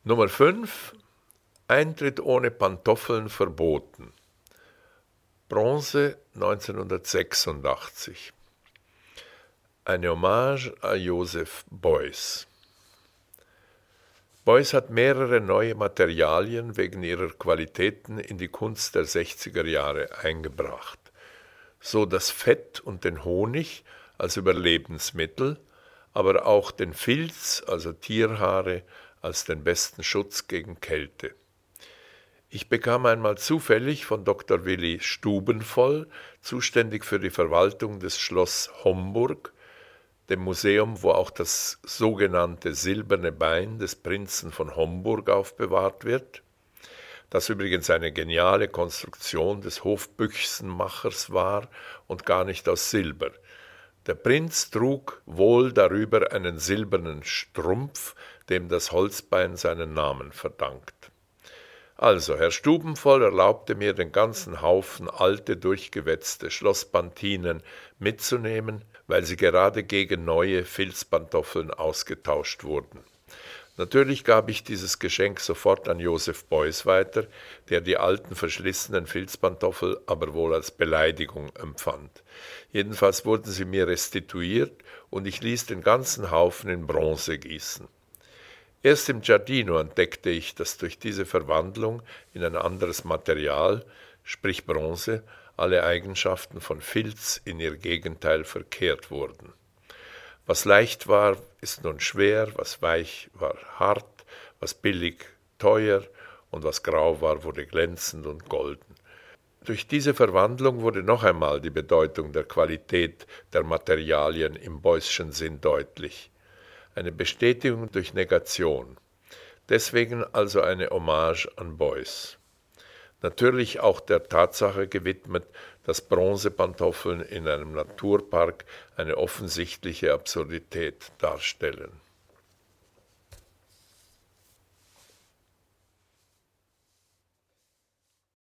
Nummer 5. Eintritt ohne Pantoffeln verboten. Bronze 1986. Eine Hommage an Joseph Beuys. Beuys hat mehrere neue Materialien wegen ihrer Qualitäten in die Kunst der 60er Jahre eingebracht. So das Fett und den Honig als Überlebensmittel, aber auch den Filz, also Tierhaare, als den besten Schutz gegen Kälte. Ich bekam einmal zufällig von Dr. Willi Stubenvoll, zuständig für die Verwaltung des Schloss Homburg, dem Museum, wo auch das sogenannte silberne Bein des Prinzen von Homburg aufbewahrt wird, das übrigens eine geniale Konstruktion des Hofbüchsenmachers war und gar nicht aus Silber. Der Prinz trug wohl darüber einen silbernen Strumpf, dem das Holzbein seinen Namen verdankt. Also, Herr Stubenvoll erlaubte mir, den ganzen Haufen alte, durchgewetzte Schlosspantinen mitzunehmen, weil sie gerade gegen neue Filzpantoffeln ausgetauscht wurden. Natürlich gab ich dieses Geschenk sofort an Joseph Beuys weiter, der die alten verschlissenen Filzpantoffel aber wohl als Beleidigung empfand. Jedenfalls wurden sie mir restituiert und ich ließ den ganzen Haufen in Bronze gießen. Erst im Giardino entdeckte ich, dass durch diese Verwandlung in ein anderes Material, sprich Bronze, alle Eigenschaften von Filz in ihr Gegenteil verkehrt wurden. Was leicht war, ist nun schwer, was weich war hart, was billig teuer und was grau war, wurde glänzend und golden. Durch diese Verwandlung wurde noch einmal die Bedeutung der Qualität der Materialien im Beuyschen Sinn deutlich. Eine Bestätigung durch Negation. Deswegen also eine Hommage an Beuys. Natürlich auch der Tatsache gewidmet, dass Bronzepantoffeln in einem Naturpark eine offensichtliche Absurdität darstellen.